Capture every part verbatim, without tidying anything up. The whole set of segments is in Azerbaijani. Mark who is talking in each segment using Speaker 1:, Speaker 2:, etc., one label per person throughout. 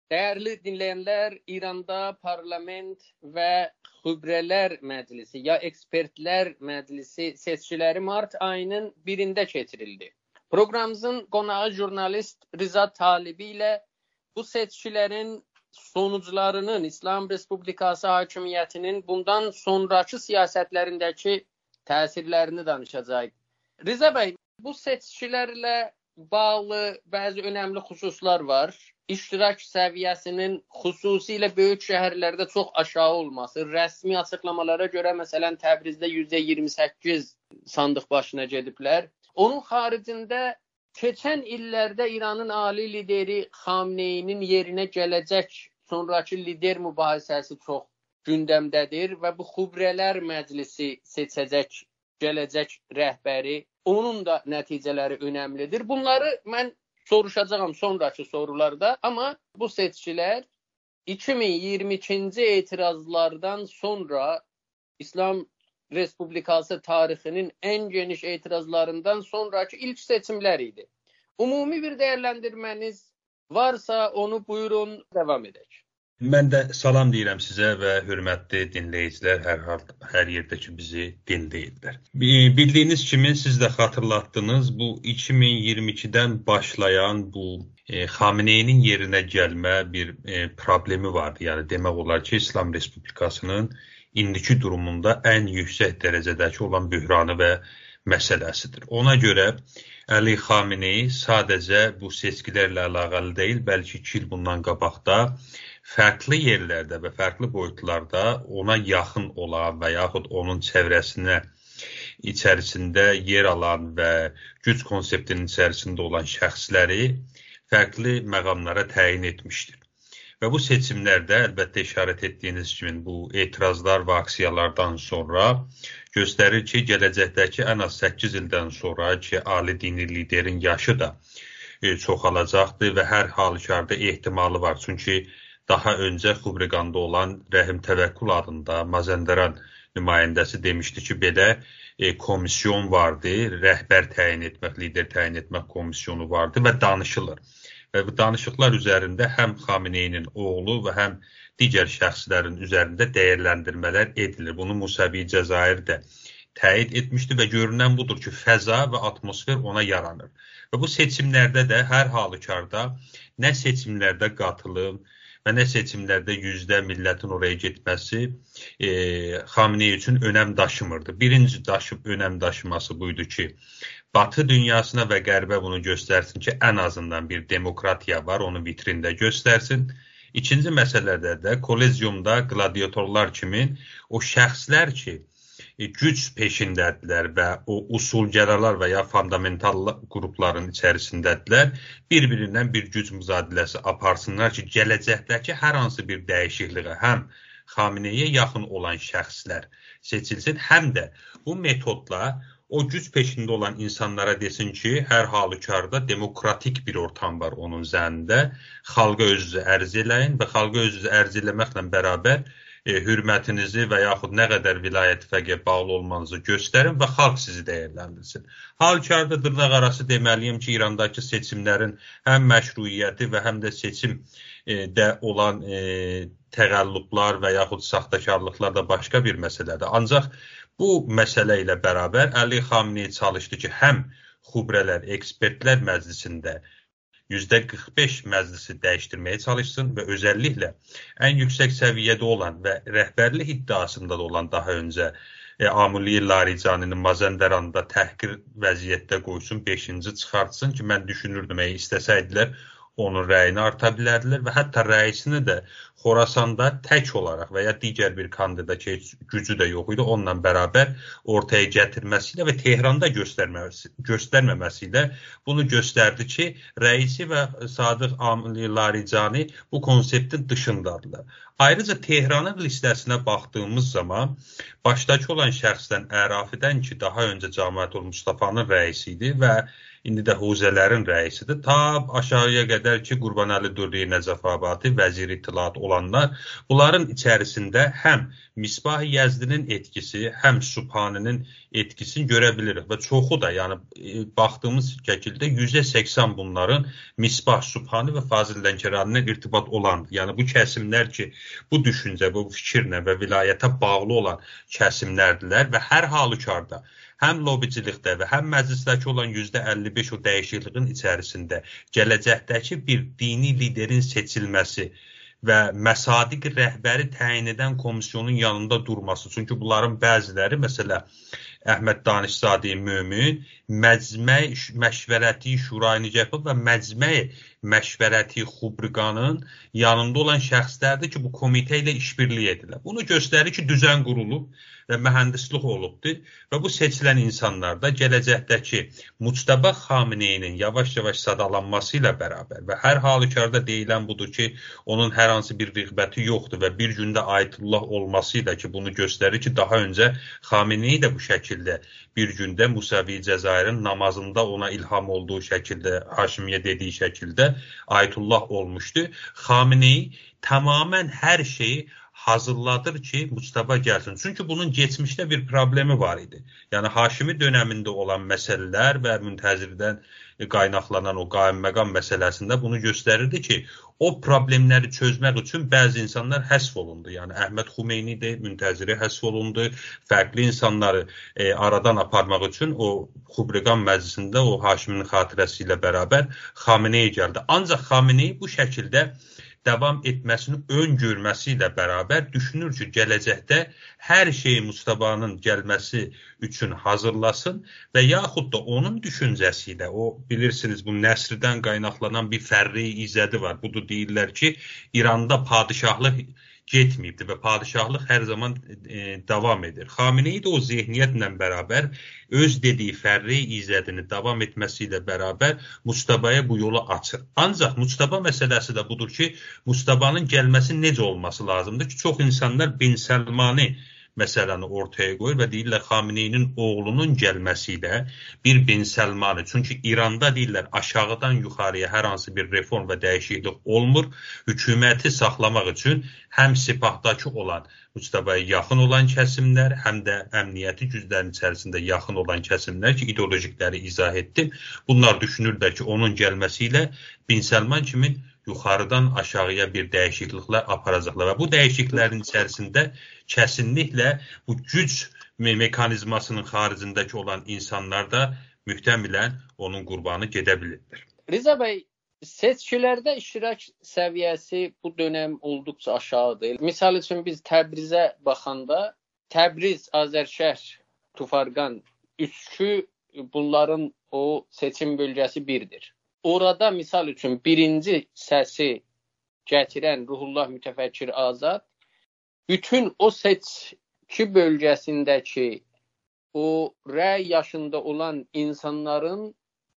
Speaker 1: Dəyərli dinləyənlər, İranda Parlament və Xübrələr Məclisi ya Ekspertlər Məclisi seçkiləri mart ayının birində keçirildi. Proqramımızın qonağı jurnalist Rıza Talibi ilə bu seçkilərin sonuclarının, İslam Respublikası hakimiyyətinin bundan sonraki siyasətlərindəki təsirlərini danışacağıq. Rıza bəy, bu seçkilərlə bağlı bəzi önəmli xüsuslar var. İştirak səviyyəsinin xüsusilə böyük şəhərlərdə çox aşağı olması, rəsmi açıqlamalara görə məsələn Təbrizdə yüzdə iyirmi səkkiz sandıq başına gediblər. Onun xaricində keçən illərdə İranın ali lideri Xamneyinin yerinə gələcək sonrakı lider mübahisəsi çox gündəmdədir və bu Xübrələr Məclisi seçəcək gələcək rəhbəri, onun da nəticələri önəmlidir. Bunları mən soruşacağam sonraki sorularda, amma bu seçkilər iki min iyirmi ikinci etirazlardan sonra İslam Respublikası tarixinin ən geniş etirazlarından sonraki ilk seçimlər idi. Ümumi bir dəyərləndirməniz varsa onu buyurun, devam edək.
Speaker 2: Mən də salam deyirəm sizə və hörmətli dinləyicilər, hər hal, hər yerdə ki bizi dinləyirlər. Bildiyiniz kimi siz də xatırlatdınız, bu iki min iyirmi ikidən başlayan bu e, Xamneyinin yerinə gəlmə bir e, problemi vardı. Yəni demək olar ki, İslam Respublikasının indiki durumunda ən yüksək dərəcədəki olan böhranı və məsələsidir. Ona görə Əli Xamney sadəcə bu seçkilərlə əlaqəli deyil, bəlkə iki il bundan qabaqda fərqli yerlərdə və fərqli boyutlarda ona yaxın olan və yaxud onun çevrəsinə içərisində yer alan və güc konseptinin içərisində olan şəxsləri fərqli məqamlara təyin etmişdir. Və bu seçimlərdə əlbəttə işarət etdiyiniz kimi bu etirazlar və aksiyalardan sonra göstərir ki, gələcəkdəki ən az səkkiz ildən sonra ki, ali dini liderin yaşı da e, çoxalacaqdır və hər halükarda ehtimalı var. Çünki daha öncə Xübrəqanda olan Rəhim Təvəkkül adında Mazəndaran nümayəndəsi demişdi ki, belə e, komisyon vardı, rəhbər təyin etmək, lider təyin etmək komisyonu vardı və danışılır. Və bu danışıqlar üzərində həm Xamneyinin oğlu və həm digər şəxslərin üzərində dəyərləndirmələr edilir. Bunu Musavi Cəzair də təyid etmişdi və görünən budur ki, fəza və atmosfer ona yaranır. Və bu seçimlərdə də hər halükarda nə seçimlərdə qatılım və nə seçimlərdə yüzdə millətin oraya getməsi e, Xamney üçün önəm daşımırdı. Birinci daşıb önəm daşıması buydu ki, Batı dünyasına və Qərbə bunu göstərsin ki, ən azından bir demokratiya var, onu vitrində göstərsin. İkinci məsələdə də kolezyumda qladiatorlar kimi o şəxslər ki, güc peşindədirlər və o usulgərələr və ya fundamental qrupların içərisindədirlər, bir-birindən bir güc müzadiləsi aparsınlar ki, gələcəkdəki hər hansı bir dəyişikliyə həm Xamneyə yaxın olan şəxslər seçilsin, həm də bu metodla o güc peşində olan insanlara desin ki, hər halükarda demokratik bir ortam var onun zənnində, xalqa özünüzü ərz eləyin və xalqa özünüzü ərz eləməklə bərabər e, hürmətinizi və yaxud nə qədər vilayət fəqə bağlı olmanızı göstərin və xalq sizi dəyərləndirsin. Halükarda dırnaq arası deməliyim ki, İrandakı seçimlərin həm məşruiyyəti və həm də seçim e, də olan e, təqəllüblar və yaxud saxtakarlıqlar da başqa bir məsələdir. Ancaq bu məsələ ilə bərabər Əli Xamney çalışdı ki, həm Xübrələr Ekspertlər Məclisində yüzdə qırx beş məclisi dəyişdirməyə çalışsın və özəlliklə ən yüksək səviyyədə olan və rəhbərlik iddiasında da olan daha öncə e, Amuli Laricaninin Mazəndaranda təhqir vəziyyətdə qoysun, beşinci çıxartsın ki, mən düşünürdüm, əgər istəsəydilər onun rəyini arta bilərdilər və hətta rəisini də Xorasanda tək olaraq və ya digər bir kandidat ki, gücü də yox idi, onunla bərabər ortaya gətirməsi ilə və Tehranda göstərməməsi, göstərməməsi ilə bunu göstərdi ki, rəisi və Sadıq Amili Laricani bu konseptin dışındadırlar. Ayrıca Tehranın listəsinə baxdığımız zaman başdakı olan şəxsdən Ərafidən ki, daha öncə Cəmiyyətül Mustafanın rəisi idi və indi də huzələrin rəisidir. Ta aşağıya qədər ki, Qurbanəli Durri, Nəcəfabadi, Vəzir İttilaat olanlar, bunların içərisində həm Misbah Yəzdinin etkisi, həm Subhaninin etkisini görə bilirik və çoxu da, yəni baxdığımız şəkildə yüzdə səksən bunların Misbah, Subhani və Fazil Lənkəranilə irtibat olandır. Yəni bu kəsimlər ki, bu düşüncə, bu fikirlə və vilayətə bağlı olan kəsimlərdilər və hər halükarda həm lobicilikdə və həm məclisdəki olan yüzdə əlli beş o dəyişikliyin içərisində gələcəkdəki bir dini liderin seçilməsi və məsadiq rəhbəri təyin edən komisyonun yanında durması. Çünki bunların bəziləri, məsələ Əhməd Danışzadi Mömin, Məcməy Məşvərəti Şurayı Nicəfov və Məcməy Məşvərəti Xubriqanın yanında olan şəxslərdir ki, bu komitə ilə işbirliyi edirlər. Bunu göstərir ki, düzən qurulub və mühəndislik olubdur və bu seçilən insanlar da gələcəkdəki Muctəba Xameneyinin yavaş-yavaş sadalanması ilə bərabər və hər halükarda deyilən budur ki, onun hər hansı bir rəğbəti yoxdur və bir gündə Ayətullah olması ilə ki, bunu göstərir ki, daha öncə Xameneyi də bu şəkildə bir gündə Musavi Cəzairin namazında ona ilham olduğu şəkildə, Haşimiyyə dediyi şəkildə Ayətullah olmuşdu. Xameneyi tamamən hər şeyi hazırladır ki, Muctəba gəlsin. Çünki bunun geçmişdə bir problemi var idi. Yəni, Haşimi dönəmində olan məsələlər və müntəzirdən qaynaqlanan o qaim-məqam məsələsində bunu göstərirdi ki, o problemləri çözmək üçün bəzi insanlar həsf olundu. Yəni, Əhməd Xumeyni də müntəziri həsf olundu. Fərqli insanları e, aradan aparmaq üçün o Xubriqan məclisində o Haşimin xatirəsi ilə bərabər Xameneyi gəldi. Ancaq Xameneyi bu şəkildə davam etməsini öngörməsi ilə bərabər düşünür ki, gələcəkdə hər şeyi Mustafanın gəlməsi üçün hazırlasın və yaxud da onun düşüncəsi ilə, o bilirsiniz bu nəsrdən qaynaqlanan bir fərri izədi var. Budur deyirlər ki, İranda padişahlıq getməyibdir və padişahlıq hər zaman e, davam edir. Xameneyi də o zehniyyətlə bərabər öz dediyi fərri izədini davam etməsi ilə bərabər Mustafaya bu yolu açır. Ancaq Mustafa məsələsi də budur ki, Mustafa'nın gəlməsi necə olması lazımdır ki, çox insanlar Bin Səlmani məsələni ortaya qoyur və deyirlər Xameneyinin oğlunun gəlməsi ilə bir Bin Səlmani. Çünki İranda deyirlər aşağıdan yuxarıya hər hansı bir reform və dəyişiklik olmur. Hökuməti saxlamaq üçün həm sipahdakı olan, Mustafa'ya yaxın olan kəsimlər, həm də əmniyyəti güclərin içərisində yaxın olan kəsimlər ki, ideolojikləri izah etdim. Bunlar düşünürlər ki, onun gəlməsi ilə Bin Səlman kimi yuxarıdan aşağıya bir dəyişikliklər aparacaqlar və bu dəyişikliklərin içərisində kəsinliklə bu güc mekanizmasının xaricindəki olan insanlar da mühtəmilən onun qurbanı gedə bilirlər.
Speaker 1: Riza bəy, seçkilərdə iştirak səviyyəsi bu dönəm olduqca aşağıdır. Misal üçün biz Təbrizə baxanda, Təbriz, Azərşəhər, Tufarqan, üçü bunların o seçim bölgəsi birdir. Orada misal üçün birinci səsi gətirən Ruhullah Mütəfəkkir Azad bütün o seçki bölgəsindəki o rəy yaşında olan insanların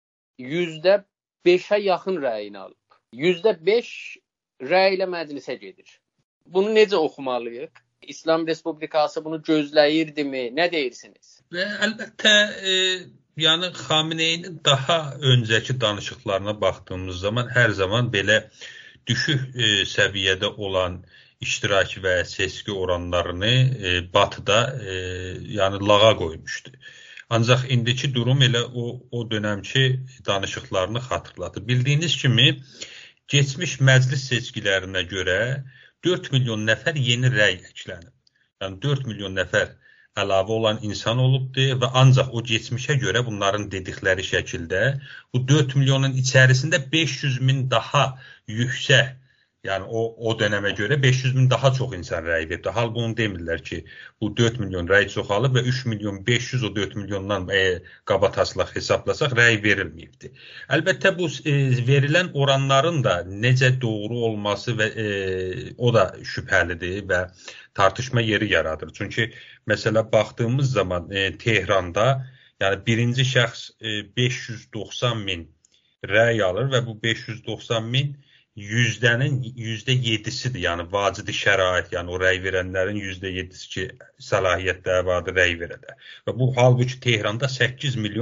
Speaker 1: yüzdə beşə yaxın rəyini alıb. Yüzdə beş rəy ilə məclisə gedir. Bunu necə oxumalıyıq? İslam Respublikası bunu gözləyirdimi? Nə deyirsiniz?
Speaker 2: Və əlbəttə e, yəni Xameneyinin daha öncəki danışıqlarına baxdığımız zaman hər zaman belə düşük e, səviyyədə olan iştirak və seçki oranlarını e, Batıda e, yəni lağa qoymuşdu. Ancaq indiki durum elə o, o dönəmki danışıqlarını xatırladı. Bildiyiniz kimi keçmiş məclis seçkilərinə görə dörd milyon nəfər yeni rəy əklənib. Yəni dörd milyon nəfər əlavə olan insan olubdur və ancaq o geçmişə görə bunların dedikləri şəkildə bu dörd milyonun içərisində beş yüz min daha yüksək, yəni o, o dönəmə görə beş yüz min daha çox insan rəy verdi. Halbuki onu demirlər ki, bu dörd milyon rəy çoxalıb və üç milyon beş yüz o dörd milyondan e, qabataslaq hesablasaq rəy verilməyibdi. Əlbəttə bu e, verilən oranların da necə doğru olması və e, o da şübhəlidir və tartışma yeri yaradır. Çünki məsələ baxdığımız zaman e, Tehranda yəni birinci şəxs e, beş yüz doxsan min rəy alır və bu beş yüz doxsan min yüzdənin yüzdə yedisidir. Yəni vacidi şərait, yəni o rəy verənlərin yüzdə yedisi ki, səlahiyyətləri vardır rəy verədə. Və bu halbuki Tehranda səkkiz milyon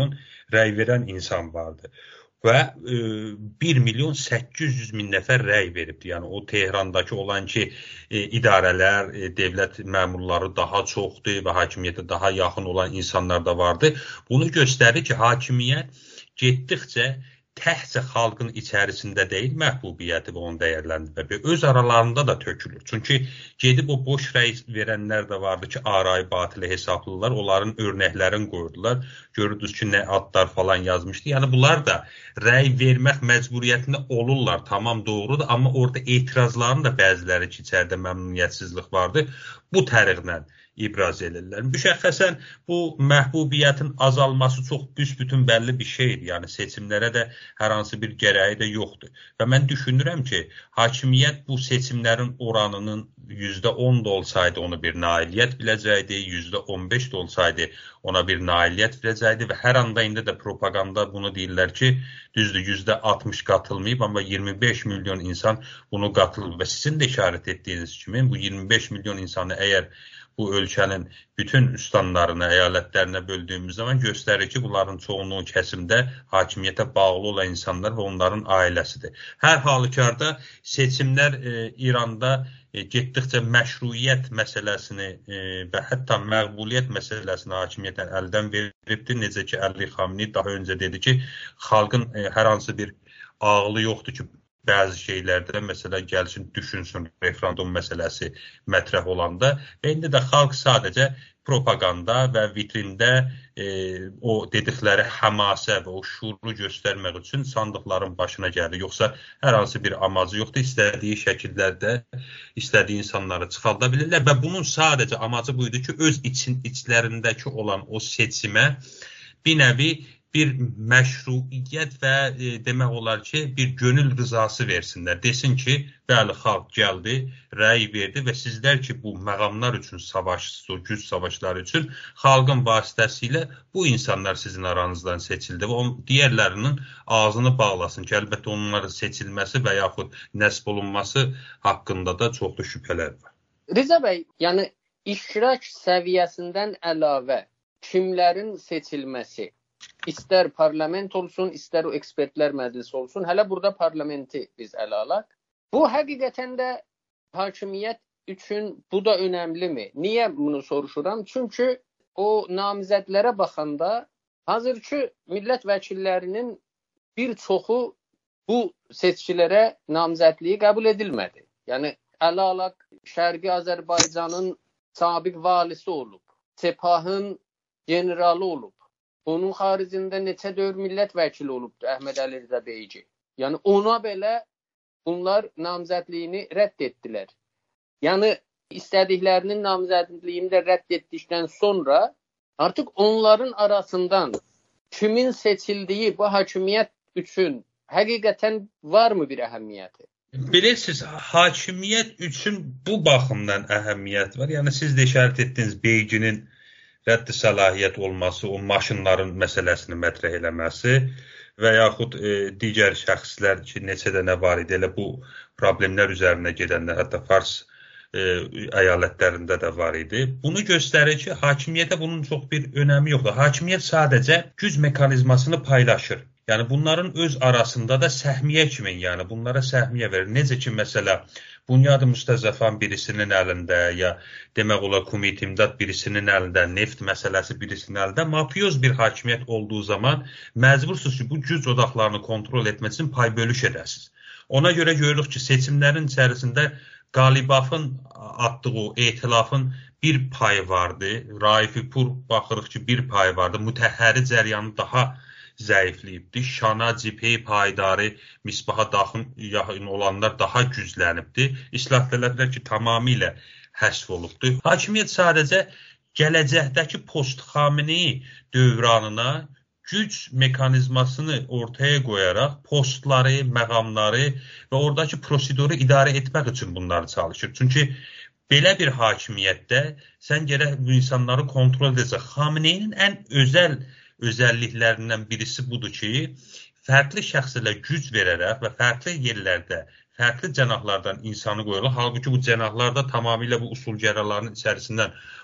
Speaker 2: rəy verən insan vardı. Və e, bir milyon səkkiz yüz min nəfər rəy veribdi. Yəni o Tehrandakı olan ki, e, idarələr, e, dövlət məmurları daha çoxdur və hakimiyyətə daha yaxın olan insanlar da vardı. Bunu göstərir ki, hakimiyyət getdikcə təhcə xalqın içərisində deyil, məhbubiyyəti və onu dəyərləndirmə öz aralarında da tökülür. Çünki gedib o boş rəy verənlər də vardı ki, arayı batılı hesablılar, onların örnəklərini qoydular. Görürdünüz ki, nə adlar falan yazmışdı. Yəni bunlar da rəy vermək məcburiyyətində olurlar, tamam doğrudur, amma orada etirazların da bəziləri ki, içəridə məmnuniyyətsizlik vardı. Bu təriqlə ibraz edirlər. Müşəxxəsən bu məhbubiyyətin azalması çox büsbütün bəlli bir şeydir. Yəni seçimlərə də hər hansı bir gərəyi də yoxdur. Və mən düşünürəm ki, hakimiyyət bu seçimlərin oranının yüzdə on da olsaydı ona bir nailiyyət biləcəkdi, yüzdə on beş də olsaydı ona bir nailiyyət biləcəkdi və hər anda indi də propaganda bunu deyirlər ki, düzdür, yüzdə altmış qatılmayıb, amma iyirmi beş milyon insan bunu qatılıb və sizin də işarət etdiyiniz kimi bu iyirmi beş milyon insanı əgər bu ölkənin bütün üstanlarına, əyalətlərinə böldüyümüz zaman göstərir ki, bunların çoğunluğu kəsimdə hakimiyyətə bağlı olan insanlar və onların ailəsidir. Hər halükarda seçimlər e, İranda e, getdikcə məşruiyyət məsələsini e, və hətta məqbuliyyət məsələsini hakimiyyətdən əldən veribdir. Necə ki, Əli Xamni daha öncə dedi ki, xalqın e, hər hansı bir ağlı yoxdur ki, bəzi şeylərdə, məsələn, gəlsin, düşünsün referendum məsələsi mətrəh olanda və indi də xalq sadəcə propaganda və vitrində e, o dedikləri həmasə və o şuuru göstərmək üçün sandıqların başına gəlir. Yoxsa hər hansı bir amacı yoxdur, istədiyi şəkillərdə istədiyi insanları çıxarda bilirlər və bunun sadəcə amacı buydu ki, öz için, içlərindəki olan o seçimə bir nəvi bir məşruiyyət və e, demək olar ki, bir gönül rızası versinlər. Desin ki, bəli, xalq gəldi, rəy verdi və sizlər ki, bu məqamlar üçün savaşsız, o güc savaşları üçün xalqın vasitəsilə bu insanlar sizin aranızdan seçildi və on, digərlərinin ağzını bağlasın ki, əlbəttə onların seçilməsi və yaxud nəsb olunması haqqında da çoxlu şübhələr var.
Speaker 1: Riza bəy, yəni iştirak səviyyəsindən əlavə kimlərin seçilməsi, İstər parlament olsun, istər o ekspertlər məclisi olsun. Hələ burada parlamenti biz ələ alaq. Bu həqiqətən də hakimiyyət üçün bu da önəmlimi? Niyə bunu soruşuram? Çünki o namizədlərə baxanda hazırki millət vəkillərinin bir çoxu bu seçkilərə namizədliyi qəbul edilmədi. Yəni ələ alaq Şərqi Azərbaycanın sabiq valisi olub, Sepahın generalı olub. Onun xaricində neçə dövr millət vəkili olubdu Əhməd Əli Rza Beyci. Yəni ona belə bunlar namizədliyini rədd etdilər. Yəni istədiklərinin namizədliyini də rədd etdikdən sonra artıq onların arasından kimin seçildiyi bu hakimiyyət üçün həqiqətən varmı bir əhəmiyyəti?
Speaker 2: Bilirsiniz, hakimiyyət üçün bu baxımdan əhəmiyyət var. Yəni siz də işarət etdiniz Beycinin rəddi səlahiyyət olması, o maşınların məsələsini mətrəh eləməsi və yaxud e, digər şəxslər ki, neçə dənə var idi, elə bu problemlər üzərinə gedənlər, hətta Fars e, əyalətlərində də var idi. Bunu göstərir ki, hakimiyyətə bunun çox bir önəmi yoxdur. Hakimiyyət sadəcə güc mekanizmasını paylaşır. Yəni bunların öz arasında da səhmiyyə kimi, yəni bunlara səhmiyyə verir. Necə ki, məsələ, Bunyad-ı Müstəzəfan birisinin əlində, ya demək olar Kumit İmdad birisinin əlində, neft məsələsi birisinin əlində, mafioz bir hakimiyyət olduğu zaman məcbursunuz ki, bu güc odaqlarını kontrol etmək üçün pay bölüş edəsiniz. Ona görə görürük ki, seçimlərin içərisində Qalibafın atdığı o etilafın bir payı vardı, Raifipur baxırıq ki, bir payı vardı, mütəhhəri cəryanı daha zəifləyibdir. Şana, Cipey, Paydarı, Misbaha daxil olanlar daha güclənibdir. İslah tələblər ki, tamamilə həsf olubdur. Hakimiyyət sadəcə gələcəkdəki post-Xamneyi dövranına güc mekanizmasını ortaya qoyaraq postları, məqamları və oradakı proseduru idarə etmək üçün bunları çalışır. Çünki belə bir hakimiyyətdə sən gərək bu insanları kontrol edəcək. Xamneyinin ən özəl özəlliklərindən birisi budur ki, fərqli şəxslərə güc verərək və fərqli yerlərdə, fərqli cənahlardan insanı qoyurlar. Halbuki bu cənahlar da tamamilə bu usulgəraların içərisindən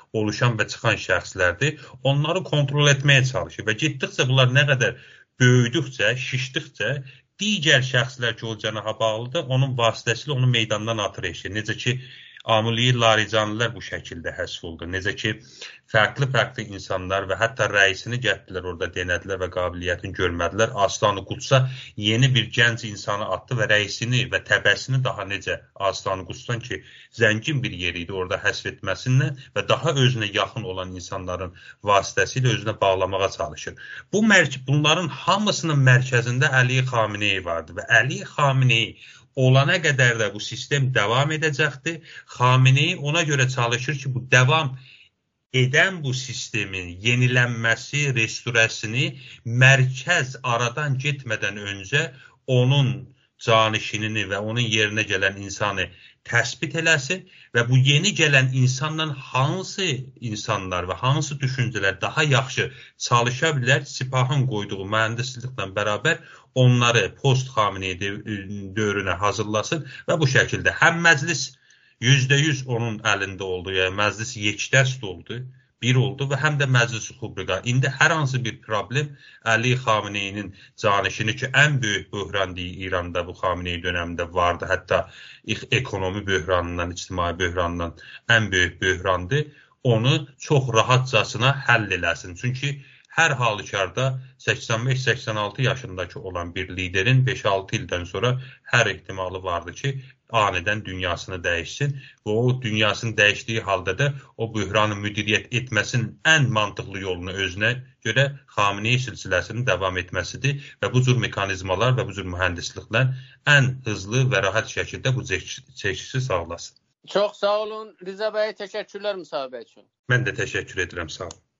Speaker 2: oluşan və çıxan şəxslərdir. Onları kontrol etməyə çalışır və getdikcə bunlar nə qədər böyüdükcə, şişdikcə digər şəxslər ki, o cənaha bağlıdır, onun vasitəsilə onu meydandan atır eşir. Necə ki, Amiliyi Laricanlılar bu şəkildə həsf oldu. Necə ki, fərqli-fərqli insanlar və hətta rəisini gətirdilər orada denədilər və qabiliyyətini görmədilər. Aslan-ı Qudsa yeni bir gənc insanı atdı və rəisini və təbəsini daha necə Aslan-ı Qudsan ki, zəngin bir yer idi orada həsf etməsindən və daha özünə yaxın olan insanların vasitəsilə özünə bağlamağa çalışır. Bu bunların hamısının mərkəzində Əli Xameneyi vardı və Əli Xameneyi olana qədər də bu sistem davam edəcəkdir. Xameneyi ona görə çalışır ki, bu davam edən bu sistemin yenilənməsi, restorasını mərkəz aradan getmədən öncə onun canişinini və onun yerinə gələn insanı təsbit eləsin və bu yeni gələn insanla hansı insanlar və hansı düşüncələr daha yaxşı çalışa bilər, Sipahın qoyduğu mühəndisliklə bərabər onları post-Xameneyi dövrünə hazırlasın və bu şəkildə həm məclis yüzdə yüz onun əlində oldu, yəni məclis yekdəst oldu, bir oldu və həm də məclis xubriqa. İndi hər hansı bir problem Əli Xameneyinin canişini ki, ən böyük böhran deyil İranda bu Xameneyi dönəmində vardı, hətta ekonomi böhranından, ictimai böhrandan ən böyük böhrandır, onu çox rahatcasına həll eləsin. Çünki hər halükarda səksən beş səksən altı yaşındakı olan bir liderin beş altı ildən sonra hər ehtimalı vardı ki, anidən dünyasını dəyişsin və o dünyasını dəyişdiyi halda da o böhranı müdiriyyət etməsinin ən mantıqlı yolunu özünə görə Xameneyi silsiləsinin davam etməsidir və bu cür mekanizmalar və bu cür mühəndisliklər ən hızlı və rahat şəkildə bu çəkisi sağlasın.
Speaker 1: Çox sağ olun. Riza bəy, təşəkkürlər müsahibə üçün.
Speaker 2: Mən də təşəkkür edirəm, sağ olun.